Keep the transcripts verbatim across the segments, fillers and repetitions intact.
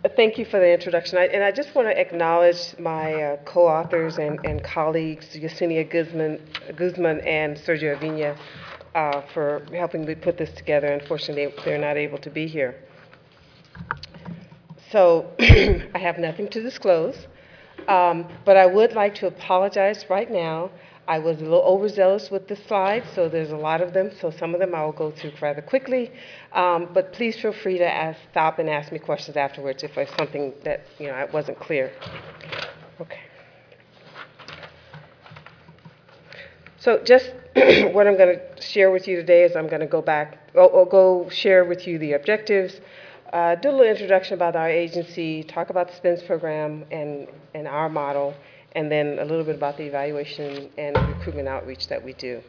Thank you for the introduction. I, and I just want to acknowledge my uh, co-authors and, and colleagues, Yesenia Guzman, Guzman and Sergio Avina, uh, for helping me put this together. Unfortunately, they're not able to be here. So I have nothing to disclose, um, but I would like to apologize right now. I was a little overzealous with the slides, so there's a lot of them. So some of them I will go through rather quickly, um, but please feel free to ask, stop and ask me questions afterwards if there's something that you know wasn't clear. Okay. So just what I'm going to share with you today is I'm going to go back, or, or go share with you the objectives, uh, do a little introduction about our agency, talk about the SPINS program and, and our model, and then a little bit about the evaluation and recruitment outreach that we do.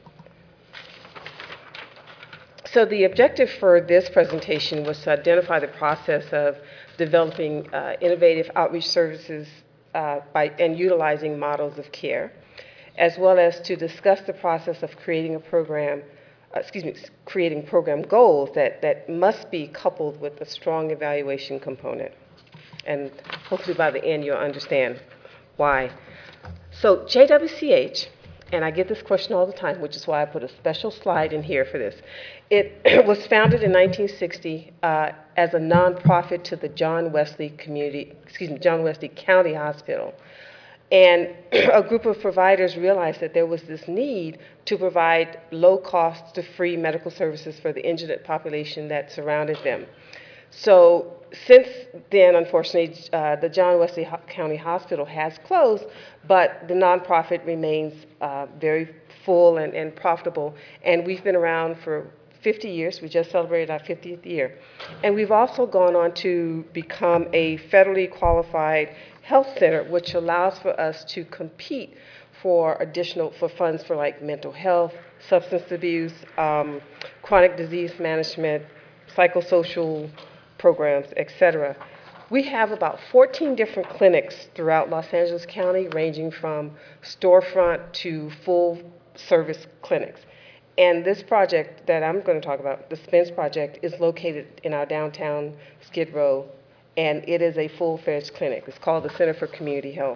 So the objective for this presentation was to identify the process of developing uh, innovative outreach services uh, by, and utilizing models of care, as well as to discuss the process of creating a program, uh, excuse me, creating program goals that, that must be coupled with a strong evaluation component. And hopefully by the end you'll understand why. So J W C H, and I get this question all the time, which is why I put a special slide in here for this. It was founded in nineteen sixty uh, as a nonprofit to the John Wesley Community, excuse me, John Wesley County Hospital. And a group of providers realized that there was this need to provide low cost to free medical services for the indigent population that surrounded them. So since then, unfortunately, uh, the John Wesley Ho- County Hospital has closed, but the nonprofit remains uh, very full and, and profitable. And we've been around for fifty years. We just celebrated our fiftieth year. And we've also gone on to become a federally qualified health center, which allows for us to compete for additional, for funds for like mental health, substance abuse, um, chronic disease management, psychosocial programs, et cetera. We have about fourteen different clinics throughout Los Angeles County, ranging from storefront to full service clinics. And this project that I'm going to talk about, the SPINS project, is located in our downtown Skid Row, and it is a full-fledged clinic. It's called the Center for Community Health.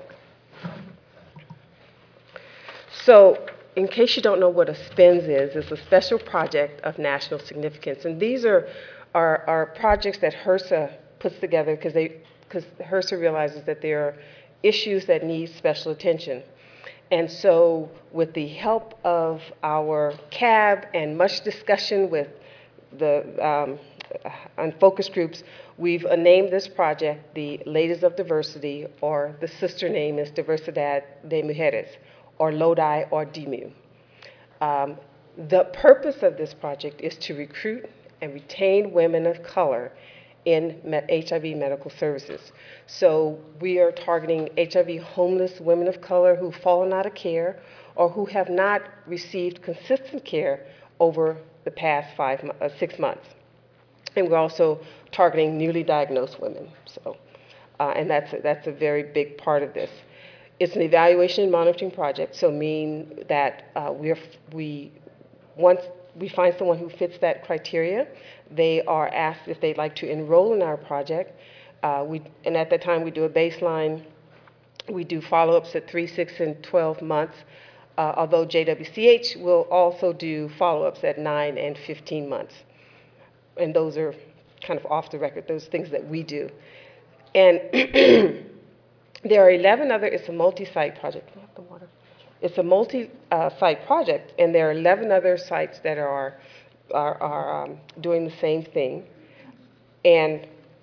So, in case you don't know what a SPINS is, it's a special project of national significance. And these are, are, are projects that HRSA puts together because they because HRSA realizes that there are issues that need special attention. And so, with the help of our C A B and much discussion with the um, on focus groups, we've uh, named this project the Ladies of Diversity, or the sister name is Diversidad de Mujeres, or LODI or D M U. Um, the purpose of this project is to recruit and retain women of color in H I V medical services. So we are targeting H I V homeless women of color who've fallen out of care or who have not received consistent care over the past five, uh, six months. And we're also targeting newly diagnosed women. So, uh, and that's a, that's a very big part of this. It's an evaluation and monitoring project, so mean that uh, we're, we, once we find someone who fits that criteria, they are asked if they'd like to enroll in our project. Uh, we, and at that time, we do a baseline. We do follow-ups at three, six, and twelve months, uh, although J W C H will also do follow-ups at nine and fifteen months. And those are kind of off the record, those things that we do. And there are eleven other, it's a multi-site project. Can I have the water? It's a multi-site project, and there are eleven other sites that are, are, are um, doing the same thing. And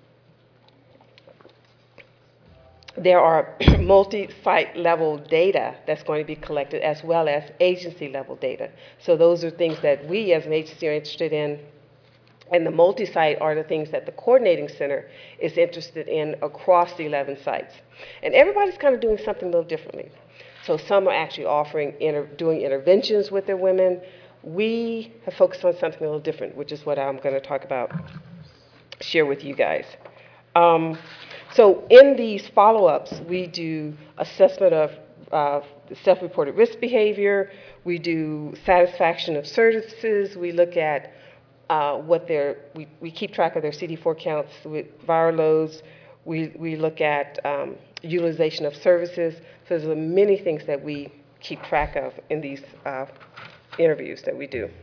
there are multi-site level data that's going to be collected, as well as agency level data. So those are things that we as an agency are interested in. And the multi-site are the things that the coordinating center is interested in across the eleven sites. And everybody's kind of doing something a little differently. So some are actually offering, inter doing interventions with their women. We have focused on something a little different, which is what I'm going to talk about, share with you guys. Um, so in these follow-ups, we do assessment of uh, self-reported risk behavior. We do satisfaction of services. We look at Uh, what their, we, we keep track of their C D four counts with viral loads. We, we look at um, utilization of services. So there's many things that we keep track of in these uh, interviews that we do.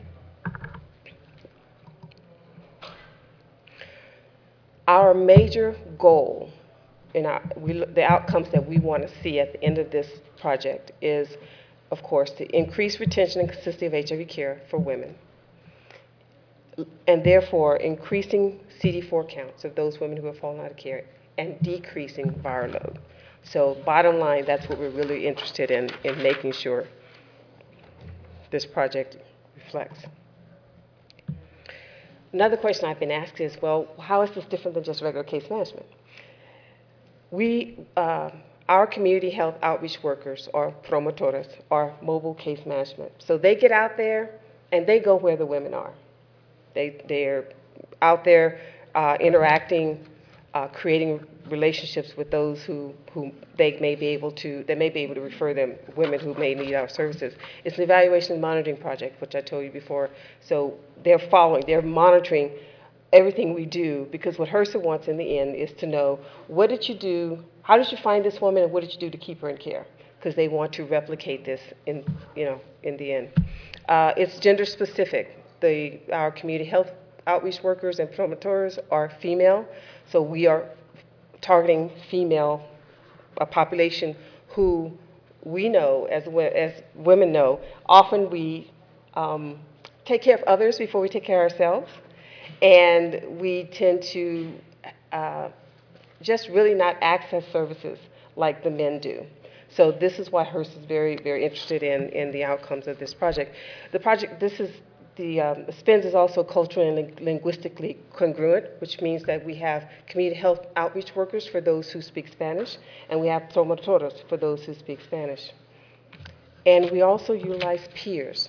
Our major goal in our, we, the outcomes that we want to see at the end of this project is, of course, to increase retention and consistency of H I V care for women, and therefore increasing C D four counts of those women who have fallen out of care and decreasing viral load. So bottom line, that's what we're really interested in, in making sure this project reflects. Another question I've been asked is, well, how is this different than just regular case management? We, uh, our community health outreach workers, or promotores, are mobile case management. So they get out there and they go where the women are. They, they're out there uh, interacting, uh, creating relationships with those who, who they may be able to, they may be able to refer them, women who may need our services. It's an evaluation and monitoring project, which I told you before. So they're following, they're monitoring everything we do, because what HRSA wants in the end is to know, what did you do, how did you find this woman, and what did you do to keep her in care? Because they want to replicate this in, you know, in the end. Uh, it's gender specific. The, our community health outreach workers and promoters are female, so we are targeting female, a population who we know, as, as women know, often we um, take care of others before we take care of ourselves, and we tend to uh, just really not access services like the men do. So this is why HRSA is very, very interested in, in the outcomes of this project. The project, this is, the um, SPINS is also culturally and ling linguistically congruent, which means that we have community health outreach workers for those who speak Spanish, and we have promotores for those who speak Spanish. And we also utilize peers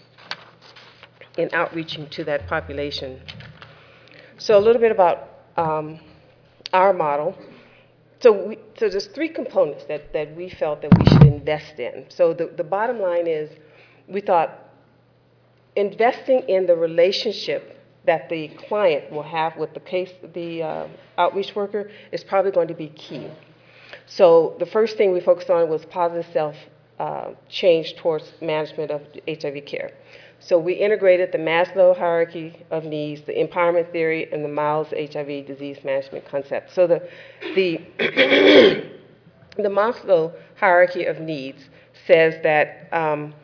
in outreaching to that population. So a little bit about um, our model. So, we, so there's three components that, that we felt that we should invest in. So the, the bottom line is, we thought investing in the relationship that the client will have with the case, the uh, outreach worker, is probably going to be key. So the first thing we focused on was positive self uh, change towards management of H I V care. So we integrated the Maslow hierarchy of needs, the empowerment theory, and the Miles H I V disease management concept. So the, the, the Maslow hierarchy of needs says that, um,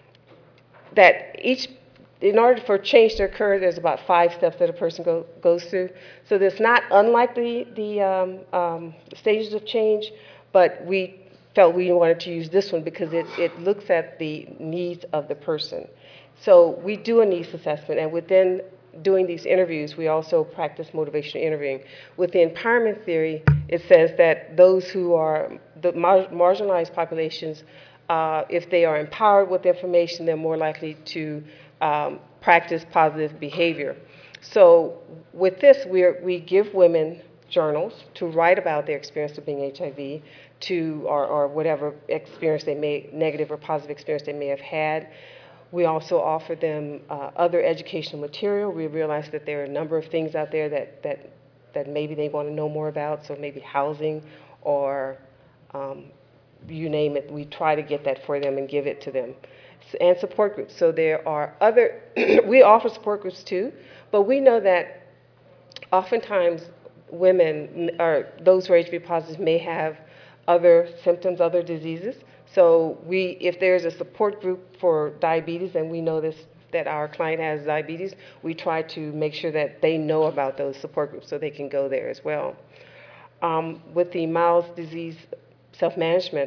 that each, in order for change to occur, there's about five steps that a person go, goes through. So it's not unlike the, the um, um, stages of change, but we felt we wanted to use this one because it, it looks at the needs of the person. So we do a needs assessment, and within doing these interviews, we also practice motivational interviewing. With the empowerment theory, it says that those who are the mar marginalized populations, uh, if they are empowered with information, they're more likely to um, practice positive behavior. So with this, we're, we give women journals to write about their experience of being H I V, to or, or whatever experience they may, negative or positive experience they may have had. We also offer them uh, other educational material. We realize that there are a number of things out there that, that, that maybe they want to know more about, so maybe housing or um, you name it. We try to get that for them and give it to them. And support groups. So there are other, we offer support groups too, but we know that oftentimes women, or those who are H I V positive, may have other symptoms, other diseases. So we, if there's a support group for diabetes, and we know this, that our client has diabetes, we try to make sure that they know about those support groups so they can go there as well. Um, with the Miles disease self-management,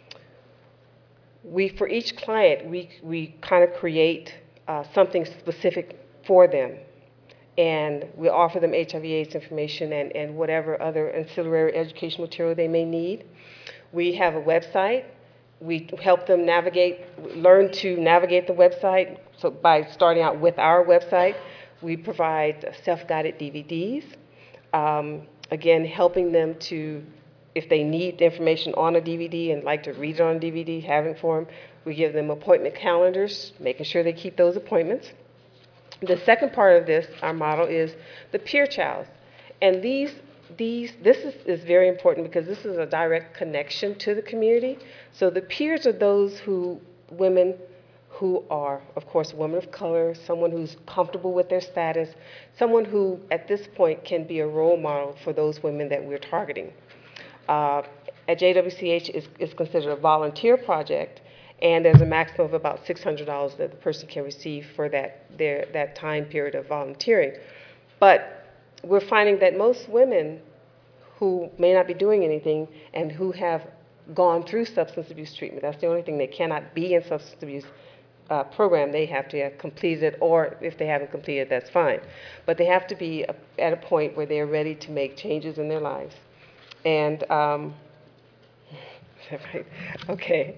we, for each client, we, we kind of create uh, something specific for them. And we offer them H I V AIDS information and, and whatever other ancillary educational material they may need. We have a website. We help them navigate, learn to navigate the website. So by starting out with our website, we provide self-guided D V Ds. Um, again, helping them to, if they need information on a D V D and like to read it on a D V D, having for them, we give them appointment calendars, making sure they keep those appointments. The second part of this, our model, is the peer chows. And these these, this is, is very important because this is a direct connection to the community. So the peers are those who, women who are, of course, women of color, someone who's comfortable with their status, someone who, at this point, can be a role model for those women that we're targeting. Uh, at J W C H is, is considered a volunteer project, and there's a maximum of about six hundred dollars that the person can receive for that, their, that time period of volunteering. But we're finding that most women who may not be doing anything and who have gone through substance abuse treatment, that's the only thing, they cannot be in substance abuse uh, program, they have to have completed it, or if they haven't completed it, that's fine. But they have to be at a point where they're ready to make changes in their lives. And, um, is that right? Okay.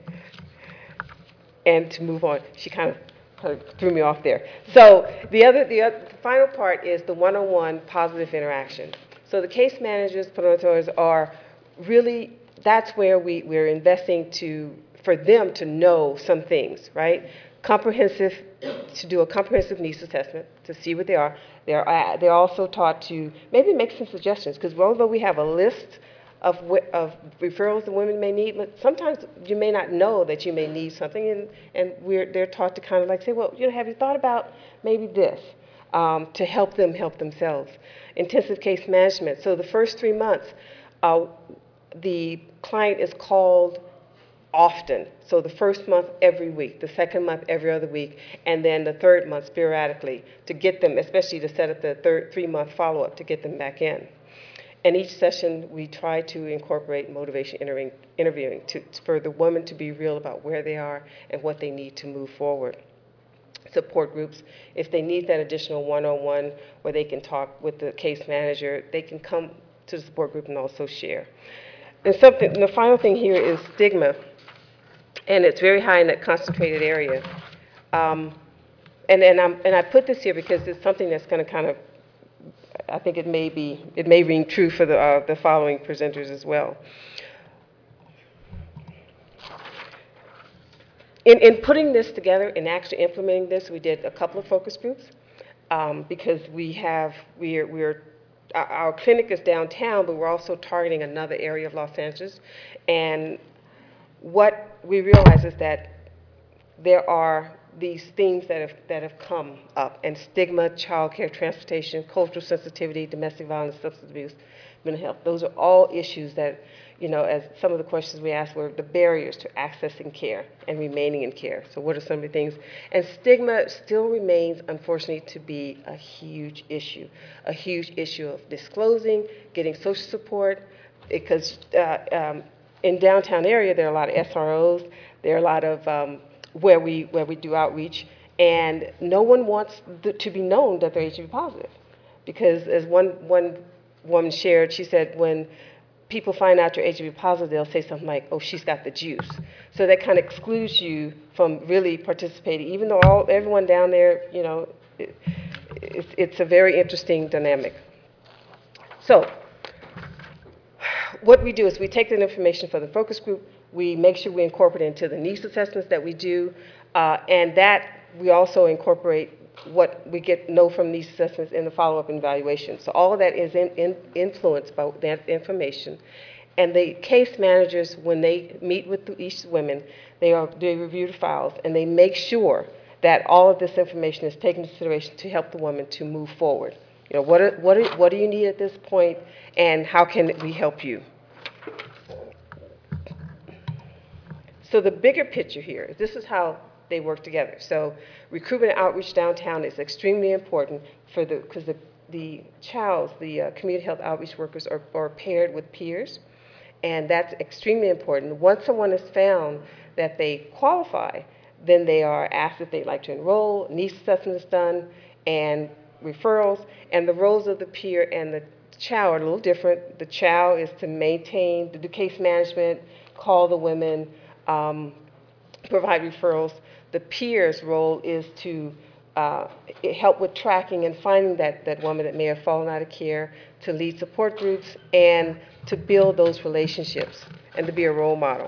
And to move on, she kind of kind of threw me off there. So the other, the other, the final part is the one-on-one positive interaction. So the case managers, promoters are really, that's where we, we're investing to, for them to know some things, right? Comprehensive, to do a comprehensive needs assessment, to see what they are. They're, uh, they're also taught to maybe make some suggestions, because although we have a list Of, of referrals that women may need, but sometimes you may not know that you may need something, and, and we're, they're taught to kind of like say, well, you know, have you thought about maybe this, um, to help them help themselves. Intensive case management. So the first three months, uh, the client is called often. So the first month, every week, the second month, every other week, and then the third month, sporadically, to get them, especially to set up the third three-month follow-up to get them back in. And each session, we try to incorporate motivation interviewing, interviewing to, for the woman to be real about where they are and what they need to move forward. Support groups, if they need that additional one-on-one where they can talk with the case manager, they can come to the support group and also share. And something, and the final thing here is stigma, and it's very high in that concentrated area. Um, and, and, I'm, and I put this here because it's something that's going to kind of, I think it may be, it may ring true for the, uh, the following presenters as well. In, in putting this together and actually implementing this, we did a couple of focus groups um, because we have, we're, we're, our, our clinic is downtown, but we're also targeting another area of Los Angeles. And what we realize is that there are these themes that have, that have come up, and stigma, childcare, transportation, cultural sensitivity, domestic violence, substance abuse, mental health. Those are all issues that, you know, as some of the questions we asked were the barriers to accessing care and remaining in care. So what are some of the things? And stigma still remains, unfortunately, to be a huge issue, a huge issue of disclosing, getting social support, because uh, um, in downtown area, there are a lot of S R Os, there are a lot of um, where we where we do outreach, and no one wants the, to be known that they're H I V positive, because as one one woman shared, she said when people find out you're H I V positive, they'll say something like, "Oh, she's got the juice," so that kind of excludes you from really participating, even though all everyone down there, you know, it, it's it's a very interesting dynamic. So what we do is we take that information for the focus group. We make sure we incorporate it into the needs assessments that we do, uh, and that we also incorporate what we get know from these assessments in the follow-up evaluation. So all of that is in, in influenced by that information. And the case managers, when they meet with the, each woman, they, are, they review the files, and they make sure that all of this information is taken into consideration to help the woman to move forward. You know, what, are, what, are, what do you need at this point, and how can we help you? So the bigger picture here, this is how they work together. So recruitment and outreach downtown is extremely important for the, because the, the C H A Ls, the uh, community health outreach workers, are, are paired with peers, and that's extremely important. Once someone is found that they qualify, then they are asked if they'd like to enroll, needs assessment is done, and referrals, and the roles of the peer and the C H A L are a little different. The C H A L is to maintain, to do case management, call the women, um, provide referrals. The peer's role is to uh, help with tracking and finding that, that woman that may have fallen out of care, to lead support groups, and to build those relationships, and to be a role model.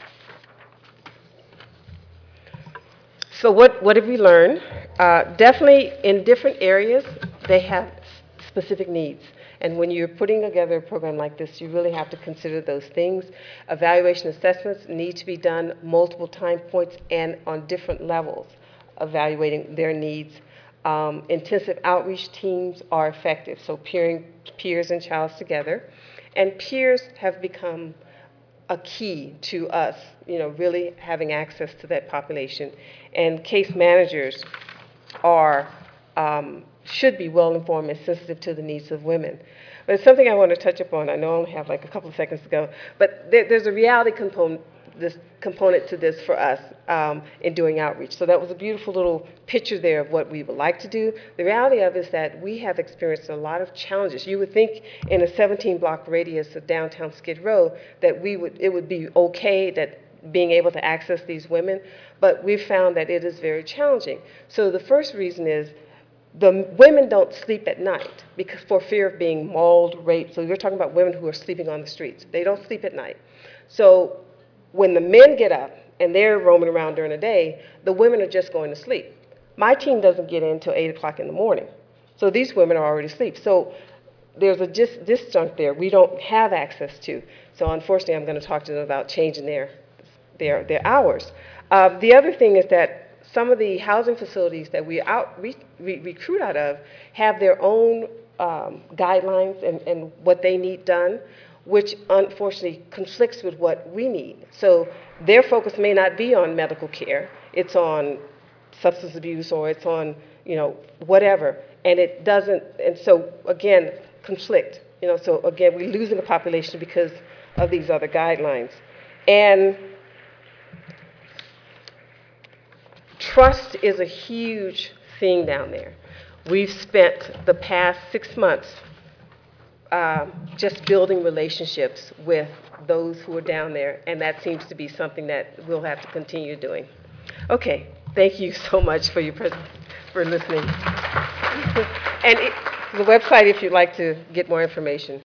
So what, what have we learned? Uh, definitely in different areas, they have specific needs. And when you're putting together a program like this, you really have to consider those things. Evaluation assessments need to be done multiple time points and on different levels, evaluating their needs. Um, intensive outreach teams are effective, so peering peers and childs together. And peers have become a key to us, you know, really having access to that population. And case managers are, um, should be well-informed and sensitive to the needs of women. But it's something I want to touch upon. I know I only have like a couple of seconds to go, but there, there's a reality component, this component to this for us um, in doing outreach. So that was a beautiful little picture there of what we would like to do. The reality of it is that we have experienced a lot of challenges. You would think in a seventeen block radius of downtown Skid Row that we would, it would be okay that being able to access these women, but we've found that it is very challenging. So the first reason is the women don't sleep at night because for fear of being mauled, raped. So you're talking about women who are sleeping on the streets. They don't sleep at night. So when the men get up and they're roaming around during the day, the women are just going to sleep. My team doesn't get in until eight o'clock in the morning. So these women are already asleep. So there's a dis disjunct there we don't have access to. So unfortunately, I'm going to talk to them about changing their, their, their hours. Uh, the other thing is that some of the housing facilities that we out, re, re, recruit out of have their own um, guidelines and, and what they need done, which unfortunately conflicts with what we need. So their focus may not be on medical care. It's on substance abuse or it's on, you know, whatever. And it doesn't, and so again, conflict. You know, so again, we're losing a population because of these other guidelines. And trust is a huge thing down there. We've spent the past six months uh, just building relationships with those who are down there, and that seems to be something that we'll have to continue doing. Okay, thank you so much for your pres for listening. And it, the website, if you'd like to get more information.